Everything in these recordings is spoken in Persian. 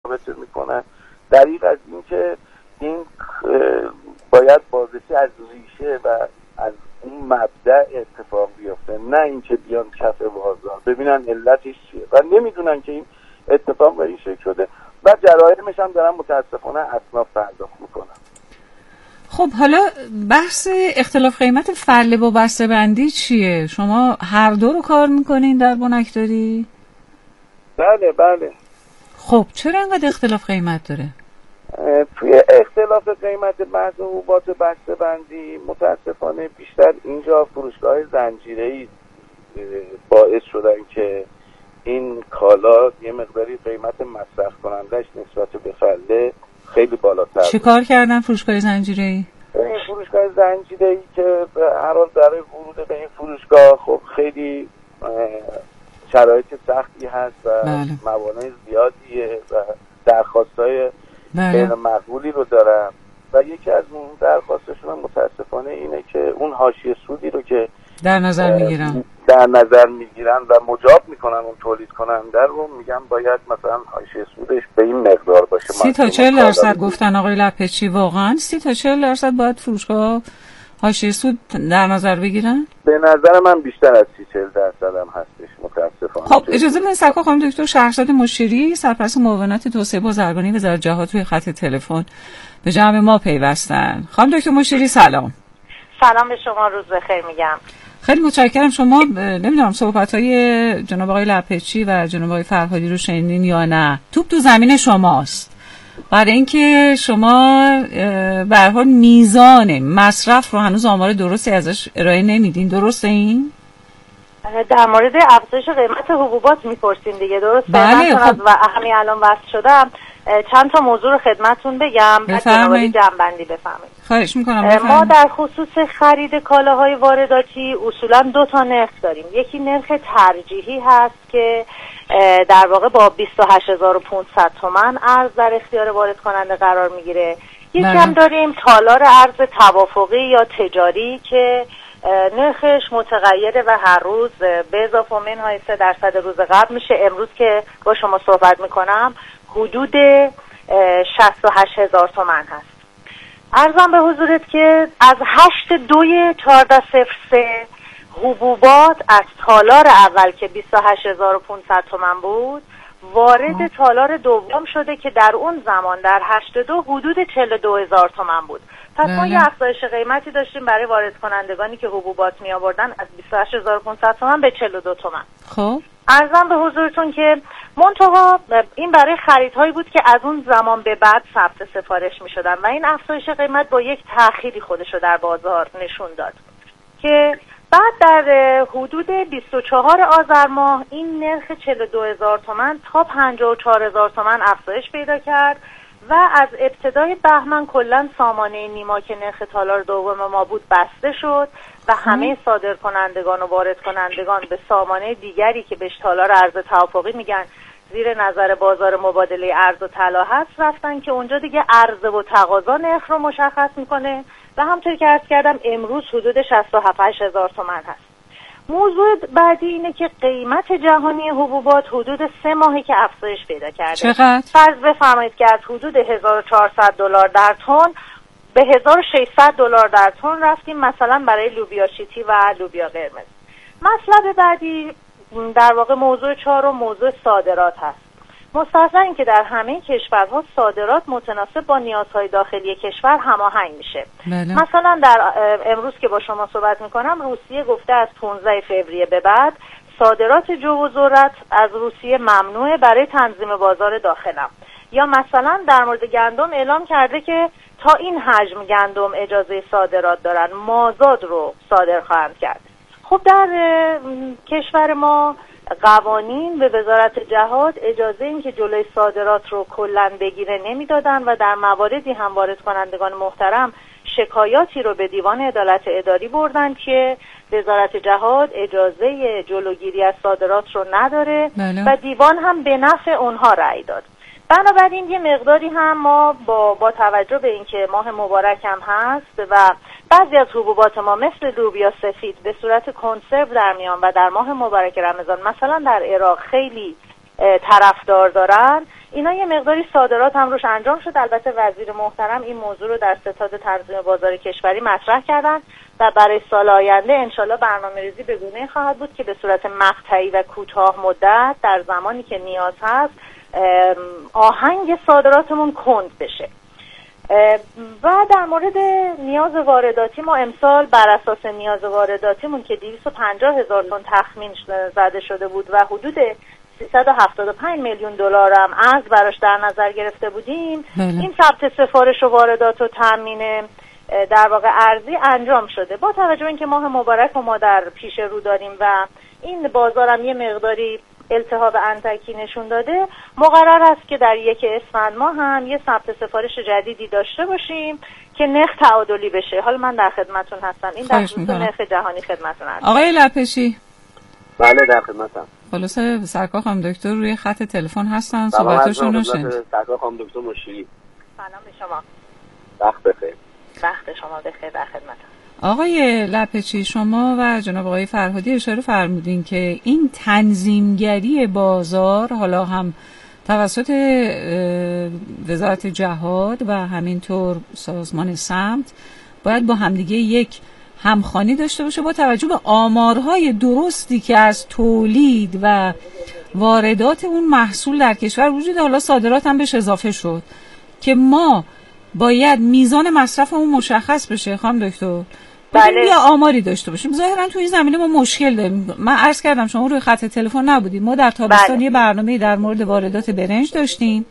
رابطه میکنن. دلیل از این که این باید بازرسی از ریشه و از اون مبدأ اتفاق بیفته، نه اینکه بیان کف بازار ببینن علتش چیه و نمیدونن که این اتفاق به این شکل شده و جرایمش هم دارن متاسفانه اصناف پرداخت میکنن. خب حالا بحث اختلاف قیمت فله با بسته بندی چیه؟ شما هر دو رو کار میکنین در بنکداری؟ بله. خب چرا انقدر اختلاف قیمت داره؟ توی اختلاف قیمت بحث حبوبات بسته بندی متاسفانه بیشتر اینجا فروشگاه زنجیره‌ای باعث شدن که این کالا یه مقداری قیمت مصرف کنندش نسبت به فله خیلی بالاتر. چه کار کردن فروشگاه زنجیره‌ای؟ فروشگاه زنجیره‌ای که هر حال برای ورود به این فروشگاه خب خیلی شرایط سختی هست و موانع زیادیه و درخواستای غیر مقبولی رو دارن و یکی از اون درخواستشون متاسفانه اینه که اون حاشیه سودی رو که در نظر میگیرن و مجاب میکنن اون تولید کننده رو، میگن باید مثلا حاشیه سودش به این مقدار باشه. 30 تا 40% گفتن آقای لپچی. واقعا 30 تا 40% باید فروشگاه حاشیه سود در نظر بگیرن؟ به نظر من بیشتر از 30-40% هم هستش متاسفانه. خب اجازه بدین سرکار خانم دکتر شهرزاد مشیری، سرپرست معاونت توسعه بازرگانی وزارت جهاد، روی خط تلفن به جمع ما پیوستن. خانم دکتر مشیری سلام. سلام به شما، روز بخیر میگم. خیلی متشکرم. شما نمیدونم صحبت‌های جناب آقای لپچی و جناب آقای فرهادی رو شنیدین یا نه؟ توپ تو زمین شماست. برای اینکه شما به هر حال میزان مصرف رو هنوز آمار درستی ازش ارائه نمیدین، درسته این؟ در مورد افزایش قیمت حبوبات میپرسین دیگه، درسته؟ بله. خب و همین الان وصل شدم چند تا موضوع رو خدمتتون بگم، بعد جناب جمع‌بندی بفرمایید. خواهش میکنم. ما در خصوص خرید کالاهای وارداتی اصولا 2 تا نرخ داریم. یکی نرخ ترجیحی هست که در واقع با 28500 تومان ارز در اختیار وارد کننده قرار میگیره. یکی هم داریم تالار ارز توافقی یا تجاری که نرخش متغیره و هر روز به اضافه منهای 3% روز قبل میشه. امروز که با شما صحبت میکنم حدود 68000 تومان هست. عرضم به حضورت که از 8/2/1403 حبوبات از تالار اول که 28500 تومان بود وارد تالار دوم شده که در اون زمان در 82 حدود 42000 تومان بود. پس ما یه افزایش قیمتی داشتیم برای وارد کنندگانی که حبوبات می آوردن از 28500 تومان به 42 تومان. خب عرضم به حضورتون که منتها این برای خریدهایی بود که از اون زمان به بعد ثبت سفارش می شدن و این افزایش قیمت با یک تأخیری خودشو در بازار نشون داد که بعد در حدود 24 آذر ماه این نرخ 42000 تومان تا 54000 تومان افزایش پیدا کرد و از ابتدای بهمن کلا سامانه نیما که نرخ تالار دوم ما بود بسته شد و همه صادرکنندگان و وارد کنندگان به سامانه دیگری که بهش تالار ارز توافقی میگن زیر نظر بازار مبادله ارز و طلا هست رفتن که اونجا دیگه عرضه و تقاضا نرخ رو مشخص میکنه و همونطور که عرض کردم امروز حدود 67000 تومان هست. موضوع بعدی اینه که قیمت جهانی حبوبات حدود 3 ماهی که افزایش پیدا کرده. چقدر؟ فرض بفرمایید که از حدود $1400 در تن به $1600 در تن رفتیم مثلا برای لوبیا شیتی و لوبیا قرمز. مطلب بعدی در واقع موضوع 4 موضوع صادرات هست. مستحضر این که در همه کشورها صادرات متناسب با نیازهای داخلی کشور هماهنگ میشه. مثلا در امروز که با شما صحبت میکنم روسیه گفته از 15 فوریه به بعد صادرات جو و ذرت از روسیه ممنوعه برای تنظیم بازار داخلم. یا مثلا در مورد گندم اعلام کرده که تا این حجم گندم اجازه صادرات دارن، مازاد رو صادر خواهند کرد. خب در کشور ما قوانین به وزارت جهاد اجازه این که جلوی صادرات رو کلاً بگیره نمیدادن و در مواردی هم وارد کنندگان محترم شکایاتی رو به دیوان عدالت اداری بردن که وزارت جهاد اجازه جلوگیری از صادرات رو نداره و دیوان هم به نفع اونها رأی داد. بنابراین یه مقداری هم ما با توجه به اینکه ماه مبارک هم هست و بعضی از حبوبات ما مثل لوبیا سفید به صورت کنسرو در میان و در ماه مبارک رمضان مثلا در عراق خیلی طرفدار دارن، اینا یه مقداری صادرات هم روش انجام شد. البته وزیر محترم این موضوع رو در ستاد تنظیم بازار کشوری مطرح کردن و برای سال آینده انشالله برنامه‌ریزی به گونه‌ای خواهد بود که به صورت مقطعی و کوتاه مدت در زمانی که نیاز هست آهنگ صادراتمون کند بشه. و در مورد نیاز وارداتی، ما امسال بر اساس نیاز وارداتیمون که 250,000 تن تخمین زده شده بود و حدود 375 میلیون دلار هم ارز براش در نظر گرفته بودیم، این ثبت سفارش و واردات و تامین در واقع ارزی انجام شده. با توجه به اینکه ماه مبارک رو ما در پیش رو داریم و این بازارم یه مقداری التهاب انتکی نشون داده، مقرر است که در 1 اسفند ماه هم یه ثبت سفارش جدیدی داشته باشیم که نرخ تعادلی بشه. حالا من در خدمتون هستم. این در خصوص نرخ جهانی خدمتون هستم. آقای لپشی. بله در خدمتم. خلاصه سرکار خانم دکتر روی خط تلفن هستن، صحبتشون رو شنید. سرکار خانم دکتر مشیری. سلام به شما. وقت بخیر. وقت شما بخیر، در خدمتم. آقای لپچی، شما و جناب آقای فرهادی اشاره فرمودین که این تنظیمگری بازار حالا هم توسط وزارت جهاد و همینطور سازمان سمت باید با همدیگه یک همخوانی داشته باشه با توجه به آمارهای درستی که از تولید و واردات اون محصول در کشور وجود. حالا صادرات هم بهش اضافه شد که ما باید میزان مصرف اون مشخص بشه. خانم دکتر بله، یه آماری داشته باشیم. ظاهرا توی زمینه ما مشکل داریم. من عرض کردم شما روی خط تلفن نبودید. ما در تابستان بله. یه برنامه در مورد واردات برنج داشتیم.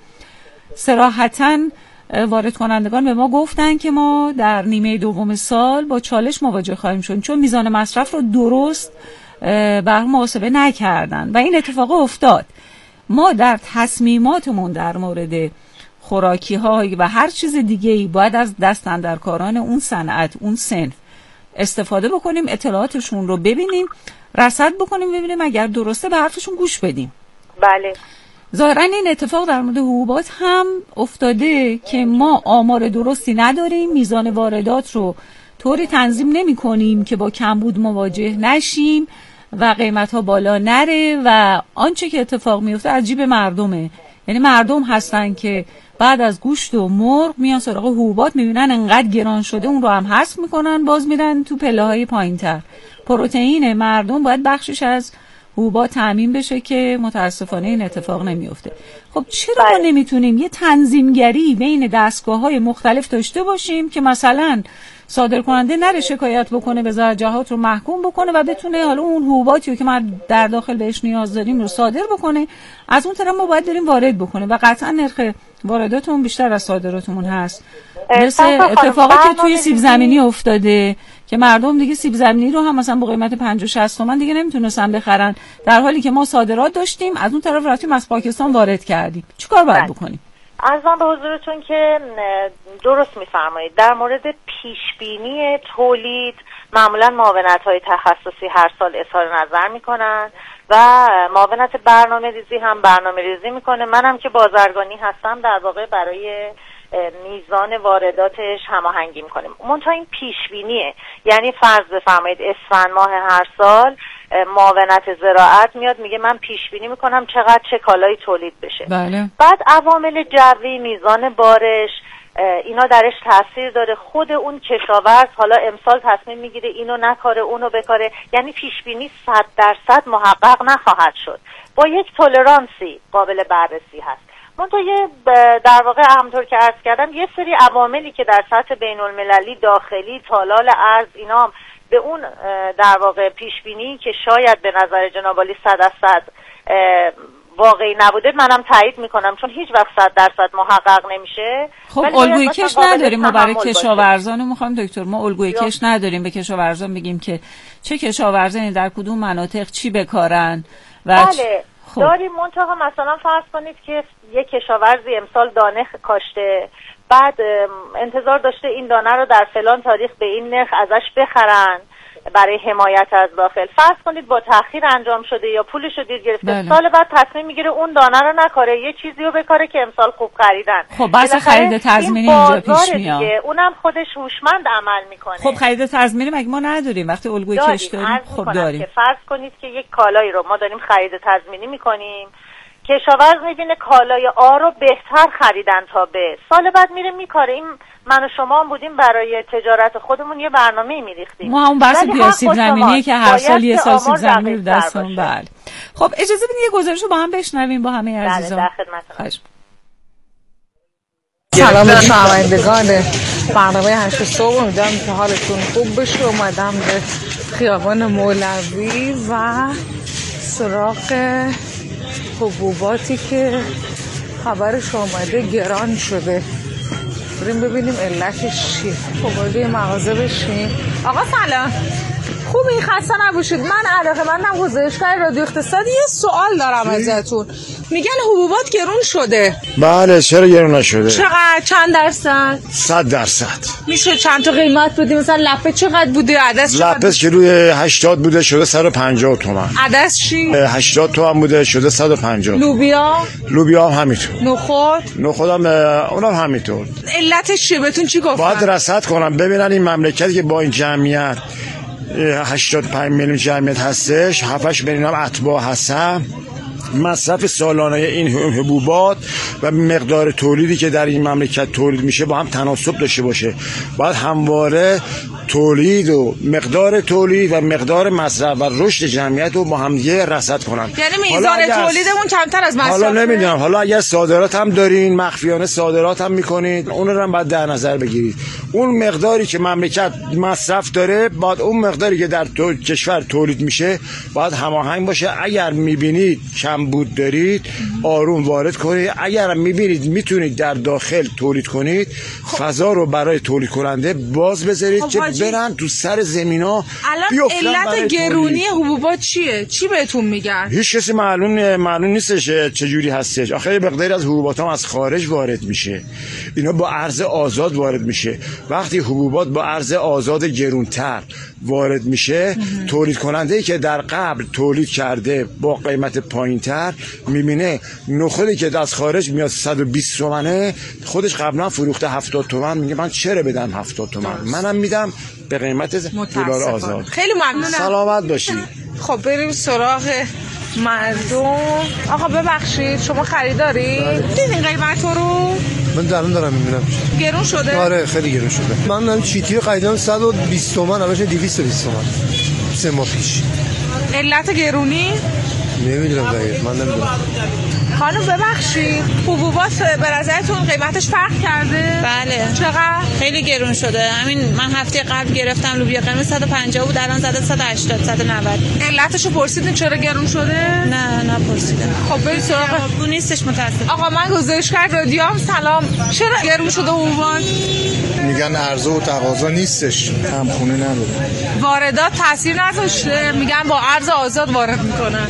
صراحتاً وارد کنندگان به ما گفتن که ما در نیمه دوم سال با چالش مواجه خواهیم شد چون میزان مصرف رو درست بر محاسبه نکردن و این اتفاق افتاد. ما در تصمیماتمون در مورد خوراکی های و هر چیز دیگه‌ای باید از دست اندرکاران اون صنعت، اون صنف استفاده بکنیم، اطلاعاتشون رو ببینیم، رصد بکنیم، ببینیم اگر درسته به حرفشون گوش بدیم. بله. ظاهرا این اتفاق در مورد حبوبات هم افتاده که ما آمار درستی نداریم، میزان واردات رو طوری تنظیم نمی کنیم که با کمبود مواجه نشیم و قیمت ها بالا نره و آنچه که اتفاق میفته از جیب مردمه. یعنی مردم هستن که بعد از گوشت و مرغ میان سراغ حبوبات، میبینن انقدر گران شده اون رو هم حذف میکنن، باز میرن تو پله های پایین تر. پروتئین مردم باید بخشش از حبوبات تامین بشه که متاسفانه این اتفاق نمیفته. خب چرا ما نمیتونیم یه تنظیمگری بین دستگاه‌های مختلف داشته باشیم که مثلا صادر کننده نره شکایت بکنه، وزارت جهاد رو محکوم بکنه و بتونه حالا اون حبوباتی که ما در داخل بهش نیاز داریم رو صادر بکنه، از اون طرف ما باید بریم وارد بکنه و قطعا نرخ وارداتمون بیشتر از صادراتمون هست. مثل اتفاقی که توی سیب زمینی افتاده که مردم دیگه سیب زمینی رو هم مثلا با قیمت 50-60 تومن دیگه نمیتونستن بخرن، در حالی که ما صادرات داشتیم، از اون طرف رفتیم از پاکستان وارد کردیم. چیکار باید بکنیم؟ عرضم به حضورتون که درست میفرمایید. در مورد پیشبینی تولید معمولا معاونت‌های تخصصی هر سال اظهار نظر میکنن و معاونت برنامه‌ریزی هم برنامه‌ریزی میکنه. منم که بازرگانی هستم در واقع برای میزان وارداتش هماهنگی میکنیم. منتها این پیشبینیه، یعنی فرض بفرمایید اسفند ماه هر سال معاونت زراعت میاد میگه من پیش بینی میکنم چقدر چه کالایی تولید بشه. بله. بعد عوامل جوی، میزان بارش، اینا درش تاثیر داره. خود اون کشاورز حالا امسال تصمیم میگیره اینو نکاره اونو بکاره، یعنی پیش بینی 100% محقق نخواهد شد. با یک تولرانسی قابل بررسی هست. منتها در واقع همونطور که عرض کردم یه سری عواملی که در سطح بین المللی، داخلی، تالال ارز، اینا هم به اون در واقع پیشبینی که شاید به نظر جناب عالی 100% واقعی نبوده منم تایید میکنم، چون هیچ وقت 100% محقق نمیشه. خب الگوی کش نداریم ما برای کشاورزان. میخوام دکتر ما الگوی کش نداریم به کشاورزان بگیم که چه کشاورزانی در کدوم مناطق چی بکارن و بله داریم. منتها مثلا فرض کنید که یک کشاورزی امسال دانه کاشته، بعد انتظار داشته این دانه رو در فلان تاریخ به این نرخ ازش بخرن برای حمایت از داخل. فرض کنید با تأخیر انجام شده یا پولش رو دیر گرفته. بله. سال بعد تصمیم میگیره اون دانه رو نکاره، یه چیزی رو بکاره که امسال خوب خریدن. خب بحث خرید تضمینی اینجا پیش میاد. اونم خودش هوشمند عمل میکنه. خب خرید تضمینی مگه ما نداریم وقتی الگوی کش داریم؟ خب داریم. که فرض کنید که یک کالایی رو ما داریم خرید تضمینی میکنیم کشاورز میبینه کالای آ رو بهتر خریدن تا به سال بعد میره میکاره. این من و شما هم بودیم برای تجارت خودمون یه برنامه میریختیم. ما هم بحث سیب زمینیه که هر سال یه سال سیب زمینی رو دستمون. بله خب اجازه بدید یه گزارش رو با هم بشنویم با همه عزیزان. بله در خدمتتون. سلام به شنوندگان برنامه 8 صبح، امیدوارم که حالتون خوب بشه. اومدم به خیابان مولوی و سراغ حبوباتی که خبرش آمده گران شده. بریم ببینیم علتش چیه. خب وارد مغازه بشیم. آقا سلام، خوبی؟ خسته نباشید. من علاقه‌مندم گزارشگر رادیو اقتصاد. یه سوال دارم ازتون. میگن حبوبات گرون شده. بله، چرا گرون نشده؟ چقدر؟ چند درصد؟ 100%. میشه چند تا قیمت بدیم؟ مثلا لپه چقدر بوده؟ عدس چقدر؟ لپه که روی 80 بوده شده 150 تومان. عدس چی؟ 80 تومان بوده شده 150. لوبیا هم همینطور. نخود هم اونم همینطور. علتش چیه؟ بهتون چی گفتن؟ باید رصد کنم ببینن این مملکتی که با این جمعیت 85 میلیون جمعیت هستش، 7-8 میلیون هم اتباع هستن، مصرف سالانه این حبوبات و مقدار تولیدی که در این مملکت تولید میشه با هم تناسب داشته باشه. باید همواره تولید و مقدار تولید و مقدار مصرف و رشد جمعیت رو با هم دیگه رصد کنن. یعنی میزان تولیدمون کمتر از مصرف. حالا نمیدونم، حالا اگر صادرات هم دارین، مخفیانه صادرات هم میکنید، اون رو هم باید در نظر بگیرید. اون مقداری که مملکت مصرف داره باید اون مقداری که در کشور تولید میشه باید هماهنگ باشه. اگر میبینید کمبود دارید آروم وارد کنید، اگر میبینید میتونید در داخل تولید کنید فضا رو برای تولید کننده باز بذارید که برن تو سر زمینا. الان علت گرونی حبوبات چیه؟ چی بهتون میگن؟ هیچ کسی معلوم نیستش چجوری هستش. آخه مقداری از حبوبات هم از خارج وارد میشه، اینا با ارز آزاد وارد میشه. وقتی حبوبات با ارز آزاد گرونتر وارد میشه، تولید کننده که در قبل تولید کرده با قیمت پایینتر میبینه نخودی که از خارج میاد 120 تومنه، خودش قبلا فروخته 70 تومن، میگه من چرا بدم 70 تومن، منم میدم به قیمت دلار آزاد. خیلی ممنونم، سلامت باشید. خب بریم سراغ مردم. آقا ببخشید شما خریداری؟ دیدین قیمت رو؟ من درون دارم میبینم. گرون شده؟ آره خیلی گرون شده. من چیتی رو خریدم 120 تومن، الان 220 تومن 3 ماه پیش. علت گرونی؟ نمیدونم دقیق، من نمیدونم. خانم ببخشید حبوبات به نظرتون قیمتش فرق کرده؟ بله. چقدر؟ خیلی گرون شده. همین من هفته قبل گرفتم لوبیا قرمز 150 بود، الان زده 180 190. علتشو پرسیدین چرا گرون شده؟ نه پرسیدم. خب برید سراغ اون نیستش متاسفم. آقا من گزارشگر رادیو هم سلام. چرا گرون شده حبوبات؟ میگن عرضه و تقاضا نیستش، همخونه نداره. واردات تاثیر نذاشته؟ میگن با ارز آزاد وارد میکنن.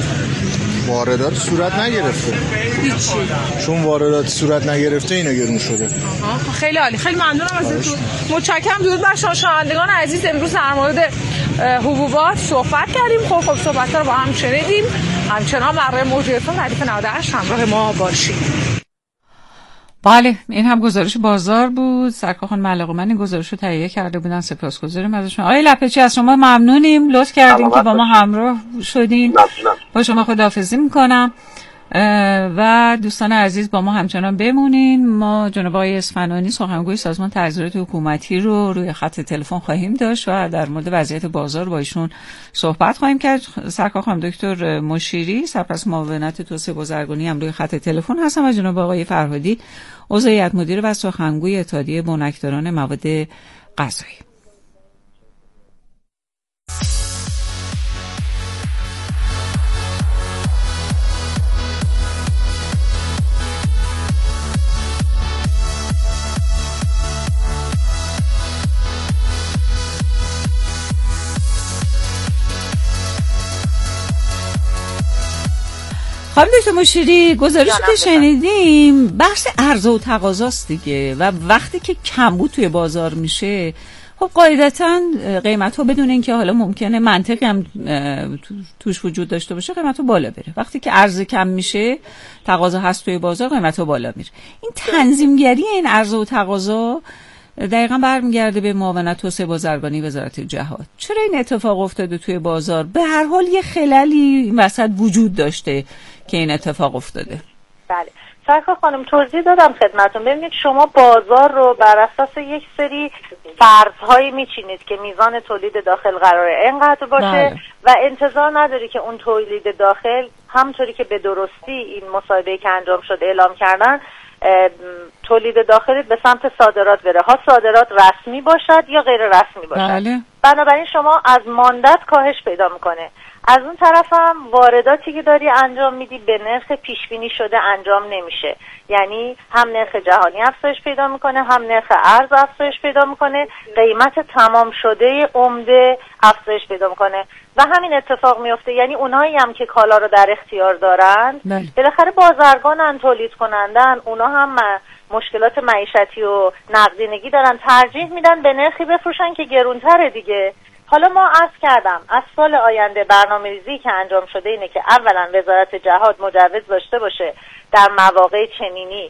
واردات صورت نگرفته. هیچی. چون واردات صورت نگرفته اینا گرون شده. خیلی عالی، خیلی ممنونم ازتون. متشکرم. درود بر شما شنوندگان عزیز. امروز در مورد حبوبات صحبت کردیم. خب صحبت‌ها رو با هم شنیدیم. همچنان برای موضوعتون ردیف 98 همراه ما باشید. بله این هم گزارش بازار بود. سرکار خانم علاقه‌مند این گزارش رو تهیه کرده بودن، سپاسگزاریم ازشون. آقای لپچی از شما ممنونیم، لطف کردیم که با ما همراه شدین. با شما خداحافظی میکنم و دوستان عزیز با ما همچنان بمونین. ما جناب آقای اصفهانی سخنگوی سازمان تحریرات حکومتی رو روی خط تلفن خواهیم داشت و در مورد وضعیت بازار با ایشون صحبت خواهیم کرد. سرکار خانم دکتر مشیری سرپرست معاونت توسعه بازرگانی هم روی خط تلفن هستن و جناب آقای فرهادی عضو هیئت مدیره و سخنگوی اتحادیه بنکداران مواد غذایی. خانم دکتر مشیری گزارشی که شنیدیم بحث عرضه و تقاضاست دیگه و وقتی که کمبود توی بازار میشه خب قاعدتاً قیمت‌ها بدون اینکه حالا ممکنه منطقی هم توش وجود داشته باشه قیمت‌ها بالا بره. وقتی که عرضه کم میشه تقاضا هست توی بازار قیمت‌ها بالا میره. این تنظیمگری این عرضه و تقاضا دقیقاً برمیگرده به معاونت توسعه بازرگانی وزارت جهاد. چرا این اتفاق افتاده توی بازار؟ به هر حال یه خللی این وسط وجود داشته که این اتفاق افتاده. بله سرکار خانم توضیح دادم خدمتون. ببینید شما بازار رو بر اساس یک سری فرض‌هایی میچینید که میزان تولید داخل قراره اینقدر باشه بله. و انتظار نداری که اون تولید داخل همونطوری که به درستی این مصاحبه‌ای که انجام شد اعلام کردن تولید داخلی به سمت صادرات بره، ها صادرات رسمی باشد یا غیر رسمی باشد. بله. بنابراین شما از ماندت کاهش پیدا میکنه. از اون طرف هم وارداتی که داری انجام میدی به نرخ پیش بینی شده انجام نمیشه، یعنی هم نرخ جهانی افزایش پیدا میکنه هم نرخ ارز افزایش پیدا میکنه، قیمت تمام شده عمده افزایش پیدا میکنه و همین اتفاق میفته. یعنی اونایی هم که کالا رو در اختیار دارن بالاخره بازرگانن، تولید کنندن، اونا هم مشکلات معیشتی و نقدینگی دارن، ترجیح میدن به نرخی بفروشن که گرونتره دیگه. حالا ما عرض کردم از سال آینده برنامه‌ریزی که انجام شده اینه که اولا وزارت جهاد مجوز داشته باشه در مواقع چنینی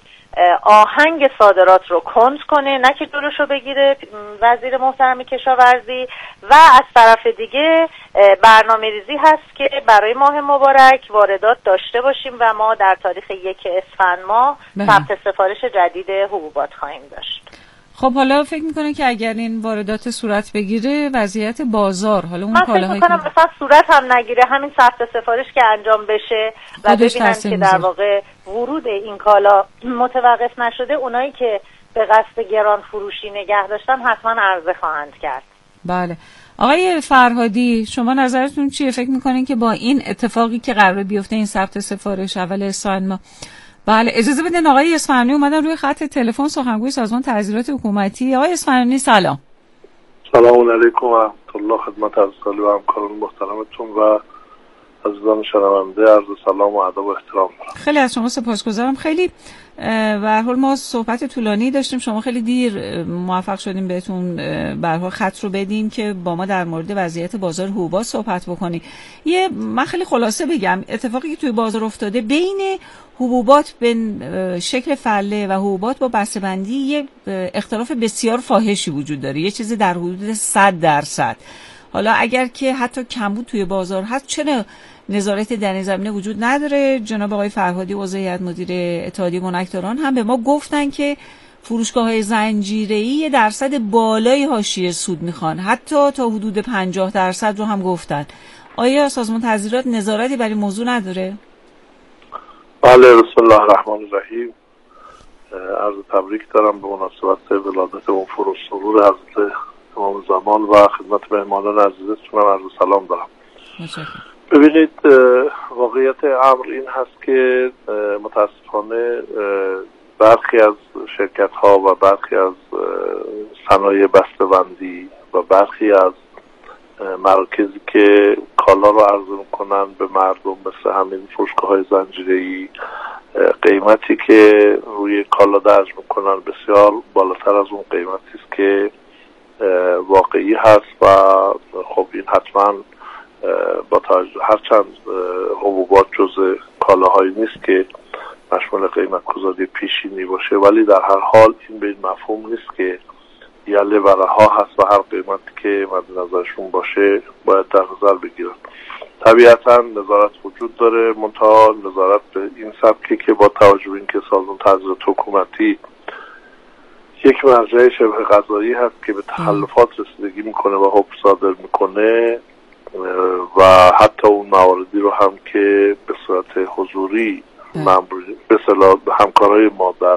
آهنگ صادرات رو کند کنه، نه که جلوشو بگیره وزیر محترم کشاورزی، و از طرف دیگه برنامه‌ریزی هست که برای ماه مبارک واردات داشته باشیم و ما در تاریخ 1 اسفند ماه ثبت سفارش جدید حبوبات خواهیم داشت. خب حالا فکر میکنه که اگر این واردات صورت بگیره وضعیت بازار، حالا اون من فکر میکنم مثلا صورت هم نگیره، همین ثبت سفارش که انجام بشه و ببینن که در واقع ورود این کالا متوقف نشده، اونایی که به قصد گران فروشی نگه داشتن حتما عرضه خواهند کرد. بله. آقای فرهادی شما نظرتون چیه؟ فکر میکنین که با این اتفاقی که قراره بیفته این ثبت سفارش اول اسفند ماه، بله اجازه بدین آقای اصفهانی اومدن روی خط تلفن، سخنگوی سازمان تعزیرات حکومتی. آقای اصفهانی سلام. سلام علیکم و رحمت الله خدمت عزیزان و همکاران محترمتون و عزیزان شنونده عرض سلام و ادب و احترام دارم. خیلی از شما سپاسگزارم. خیلی به هر حال ما صحبت طولانی داشتیم، شما خیلی دیر موفق شدیم بهتون به هر حال خط رو بدیم که با ما در مورد وضعیت بازار حبوبات صحبت بکنیم. من خیلی خلاصه بگم اتفاقی که توی بازار افتاده بین حبوبات به شکل فله و حبوبات با بسته‌بندی یه اختلاف بسیار فاحشی وجود داره، یه چیزی در حدود 100%. حالا اگر که حتی کمبود توی بازار هست، چرا نظارت در این زمینه وجود نداره؟ جناب آقای فرهادی عضو هیئت مدیره اتحادیه بنکداران هم به ما گفتن که فروشگاه‌های زنجیره‌ای یه درصد بالای حاشیه سود میخوان، حتی تا حدود 50% رو هم گفتن. آیا سازمان تعزیرات نظارتی بر این موضوع نداره؟ بله، بسم الله الرحمن الرحیم. عرض تبریک دارم به مناسبت ولادت اون فروش سرور حضرت امام زمان و خدمت مهمانان عزیزتون عرض سلام دارم. ببینید واقعیت امر این هست که متاسفانه برخی از شرکت ها و برخی از صنایع بسته‌بندی و برخی از مراکزی که کالا رو عرضه میکنن به مردم مثل همین فروشگاه‌های زنجیره‌ای، قیمتی که روی کالا درج میکنن بسیار بالاتر از اون قیمتی است که واقعی هست و خب این حتما با هرچند حبوبات جزء کالاهایی نیست که مشمول قیمت گذاری پیشینی باشه، ولی در هر حال این به این مفهوم نیست که یله و رها هست و هر قیمتی که مد نظرشون باشه باید در نظر بگیرن. طبیعتا نظارت وجود داره، منتها نظارت به این سبکی که با توجه به اینکه سازمان تعزیرات حکومتی یک مرجع شبه قضایی هست که به تخلفات رسیدگی میکنه و حکم صادر میکنه و حتی اون مواردی رو هم که به صورت حضوری به اصطلاح همکارای ما در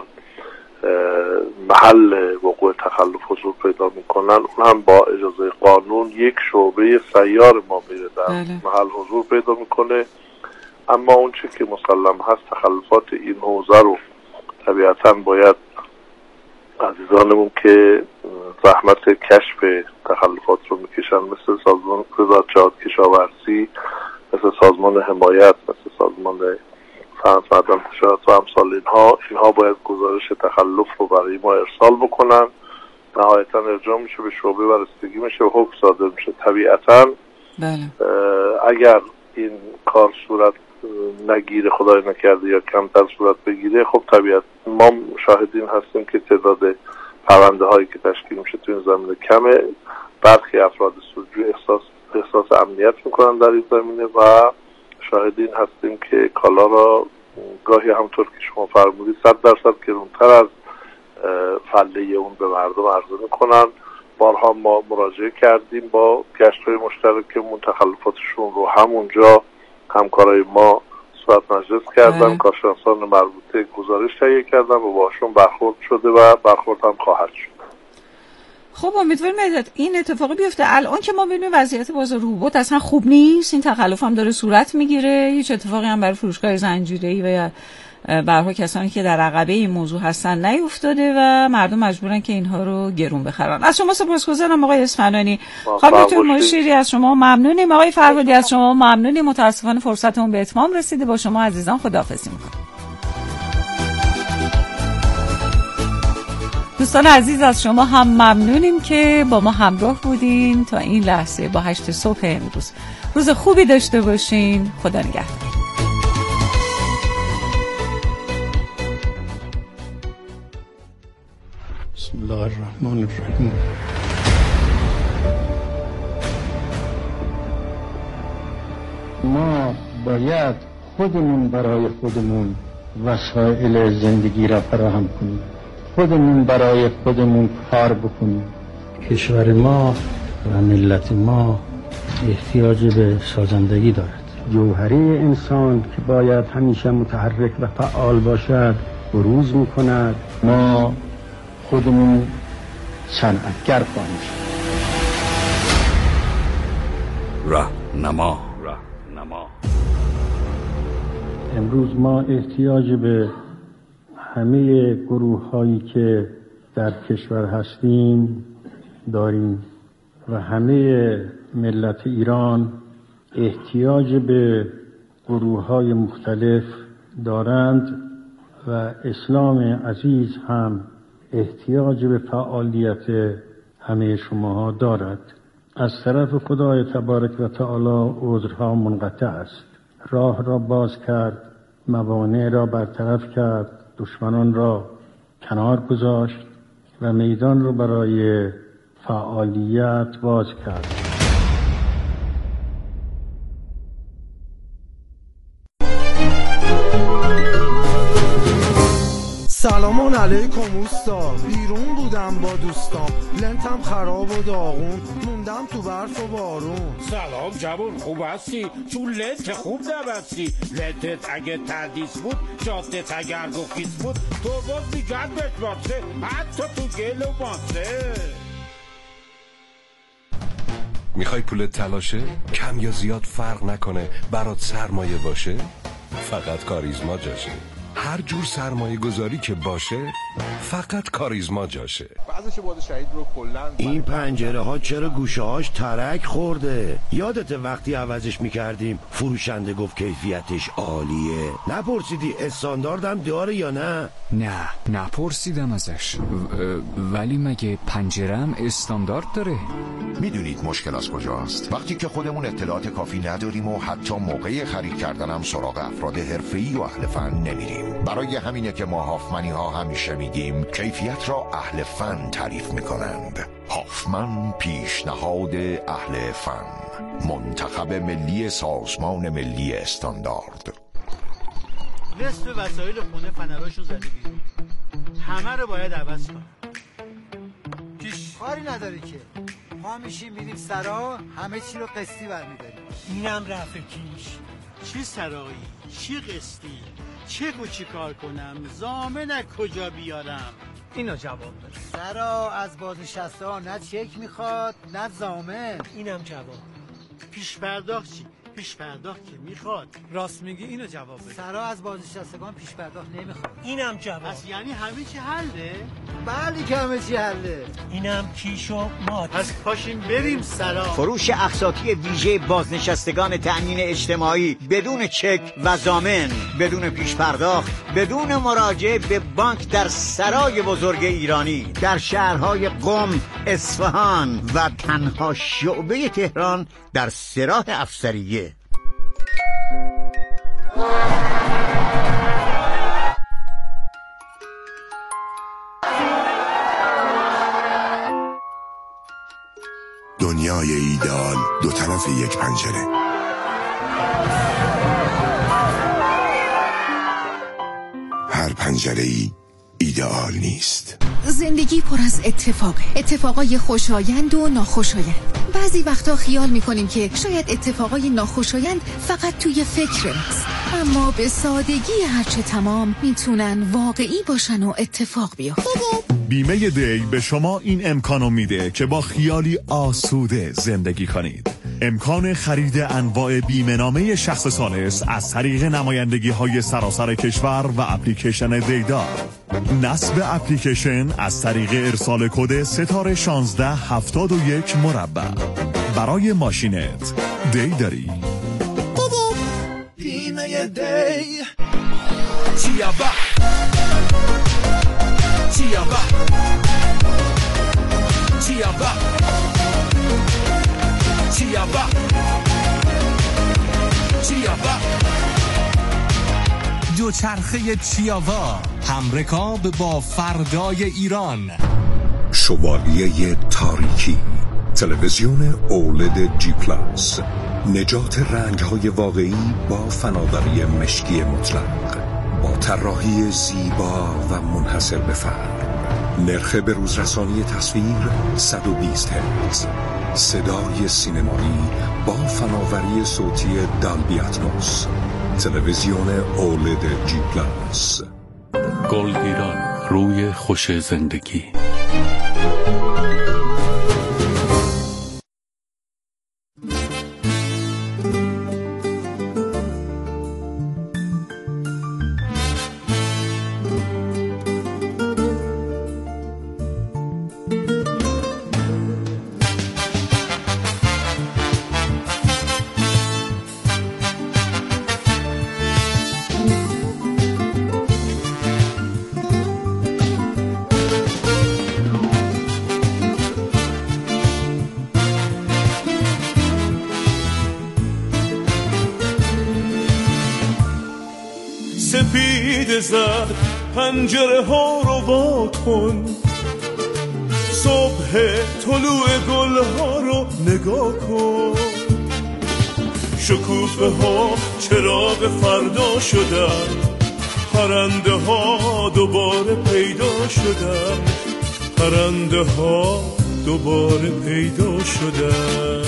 محل وقوع تخلف حضور پیدا میکنن، اون هم با اجازه قانون یک شعبه سیار ما میره در محل حضور پیدا میکنه. اما اون چی که مسلم هست تخلفات این حوزه رو طبیعتا باید عزیزانمون که زحمت کشف تخلفات رو میکشن مثل سازمان وزارت جهاد کشاورزی، مثل سازمان حمایت، مثل سازمان صنعت معدن تجارت و امثال اینها باید گزارش تخلف رو برای ما ارسال بکنن، نهایتا ارجاع میشه به شعبه و رسیدگی میشه و حکم صادر میشه. طبیعتا اگر این کار صورت نگیره، خدای نکرده یا کمتر صورت بگیره، خب طبیعت ما شاهدین هستیم که تعداد پرونده هایی که تشکیل میشه تو این زمینه کمه. برخی افراد سودجو احساس امنیت میکنن در این زمینه و شاهدین هستیم که کالا را گاهی همونطور که شما فرمودید 100% گرونتر از فله اون به مردم عرضه میکنن. بارها ما مراجعه کردیم با گشت‌های مشترکمون، تخلفاتشون رو همونجا همکارای ما صورت مجلس کردن، کارشناسان مربوطه گزارش تهیه کردن و باشون برخورد شده و برخورد هم خواهد شد. خب امیدواریم این اتفاقی بیفته. الان که ما ببینیم وضعیت بازار روبوت اصلا خوب نیست، این تخلف هم داره صورت میگیره، هیچ اتفاقی هم برای فروشگاه زنجیره‌ای و برای کسانی که در عقبه این موضوع هستن نیفتاده و مردم مجبورن که اینها رو گرون بخرن. از شما سپاسگزارم آقای اصفهانی. خانم دکتر مشیری از شما ممنونیم، آقای فرهادی از شما ممنونیم. متاسفانه فرصتمون به اتمام رسیده. با شما عزیزان خداحافظی می‌کنم. دوستان عزیز از شما هم ممنونیم که با ما همراه بودین تا این لحظه با 8 صبح امروز. روز خوبی داشته باشین. خدا نگهدار. بسم الله الرحمن الرحیم. ما باید خودمون برای خودمون وسایل زندگی را فراهم کنیم، خودمون برای خودمون کار بکنیم. کشور ما و ملت ما احتیاج به سازندگی دارد. جوهره انسان که باید همیشه متحرک و فعال باشد بروز می‌کند. ما خودمون صنعتگر خواهیم شد. راهنما. امروز ما احتیاج به همه گروه هایی که در کشور هستیم داریم و همه ملت ایران احتیاج به گروه های مختلف دارند و اسلام عزیز هم احتیاج به فعالیت همه شماها دارد. از طرف خدای تبارک و تعالی عذرها منقطع است. راه را باز کرد، موانع را برطرف کرد، دشمنان را کنار گذاشت و میدان را برای فعالیت باز کرد. سلام علیکم اوستا. بیرون بودم با دوستام، لنتم خراب و داغون، موندم تو برف و بارون. سلام جوان، خوب هستی؟ چون لنت خوب نبستی. لنتت اگه تردیس بود، جادت اگر گفیس بود، تو باز میگرد بشماسه، حتی تو گل و ماسه. میخوای پولت تلاشه؟ کم یا زیاد فرق نکنه، برات سرمایه باشه؟ فقط کاریزما جاشه. هر جور سرمایه گذاری که باشه فقط کاریزما جاشه. بعضش بود شهید رو کلن. این پنجره ها چرا گوشه هاش ترک خورده؟ یادت وقتی عوضش میکردیم فروشنده گفت کیفیتش عالیه؟ نپرسیدی استانداردم داره یا نه؟ نه نپرسیدم ازش. ولی مگه پنجره‌ام استاندارد داره؟ میدونید مشکل از کجاست؟ وقتی که خودمون اطلاعات کافی نداریم و حتی موقع خرید کردنم سراغ افراد حرفه‌ای و اهل فن نمیریم. برای همینه که ما هافمنی ها همیشه میگیم کیفیت را اهل فن تعریف میکنند. هافمن پیشنهاد اهل فن، منتخب ملی سازمان ملی استاندارد. نصف وسایل خونه فنراشو زده بیرون، همه رو باید عوض کنم. کاری نداره که ما میشیم میریم سرا، همه چی رو قسطی برمیداریم. اینم رفع کیش. چه سرایی؟ چه قسطی؟ چه چی کار کنم؟ ضامن از کجا بیارم؟ اینو جواب بده. سرا از بازنشسته ها نه چک میخواد نه ضامن. اینم جواب. پیش پرداخت چی؟ پیش پرداخت که میخواد. راست میگی، اینو جواب بده. سرا از بازنشستگان پیش پرداخت نمیخواد. اینم جواب. پس یعنی همه چی حله؟ بله که همه چی حله. اینم کیش و مات. پس پاشیم بریم سرا. فروش اقساطی ویژه بازنشستگان تأمین اجتماعی بدون چک و ضامن، بدون پیش پرداخت، بدون مراجعه به بانک در سرای بزرگ ایرانی در شهرهای قم، اصفهان و تنها شعبه تهران در سراح افسریه. دنیای ایدئال دو طرف یک پنجره. هر پنجره‌ای ایدئال نیست. زندگی پر از اتفاقای خوشایند و ناخوشایند. بعضی وقتا خیال میکنیم که شاید اتفاقای ناخوشایند فقط توی فکر ماست، اما به سادگی هرچه تمام میتونن واقعی باشن و اتفاق بیفتن. بیمه دی به شما این امکانو میده که با خیالی آسوده زندگی کنید. امکان خرید انواع بیمه‌نامه شخص ثالث از طریق نمایندگی‌های سراسر کشور و اپلیکیشن دیدار. نصب اپلیکیشن از طریق ارسال کد ستاره 1671 مربع. برای ماشینت دی داری. بیمه دی دوچرخه چیاوا، همرکاب با فردای ایران. شوالیه تاریکی، تلویزیون اولد جی پلاس، نجات رنگ‌های واقعی با فناوری مشکی مطلق، با طراحی زیبا و منحصر به فرد. نرخ به روز رسانی تصویر 120 هرتز، صدای سینمایی با فناوری صوتی دالبی اتموس. تلویزیون اولد جی پلاس. گلگیران، روی خوش زندگی. سپید زد پنجره ها رو وا کن، صبح طلوع گل ها رو نگاه کن. شکوفه ها چراغ فردا شدن، پرنده ها دوباره پیدا شدن، پرنده ها دوباره پیدا شدن.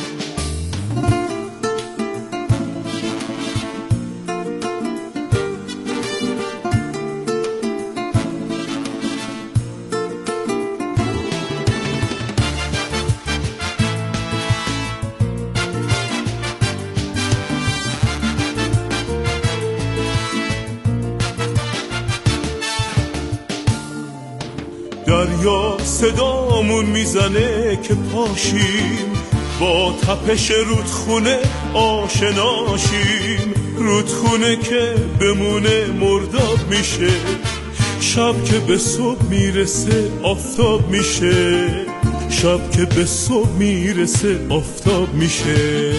دریا صدامون میزنه که پاشیم، با تپش رودخونه آشناشیم. رودخونه که بمونه مرداب میشه، شب که به صبح میرسه آفتاب میشه، شب که به صبح میرسه آفتاب میشه.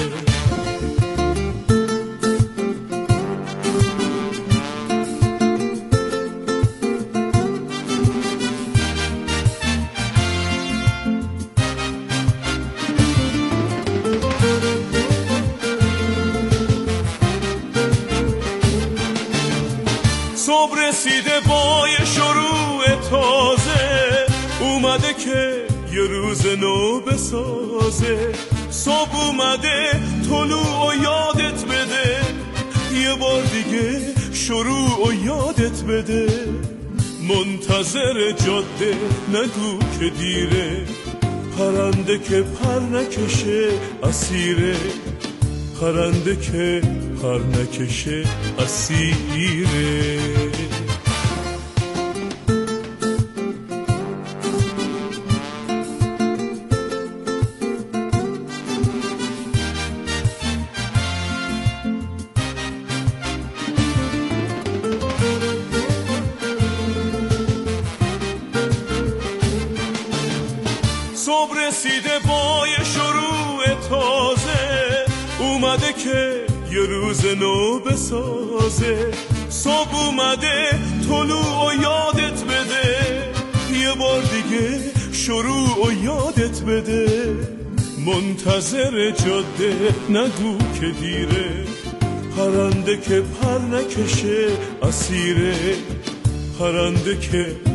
صبح رسیده با یه شروع تازه، اومده که یه روز نو بسازه. صبح اومده طلوع و یادت بده، یه بار دیگه شروع و یادت بده. منتظر جاده نگو که دیره، پرنده که پر نکشه اسیره، پرنده که پر نکشه اسیره. صبح رسیده با یه شروع تازه، اومده که یه روز نو بسازه. صبح اومده طلوع و یادت بده، یه بار دیگه شروع و یادت بده. منتظر جاده نگو که دیره، پرنده که پر نکشه اسیره، پرنده که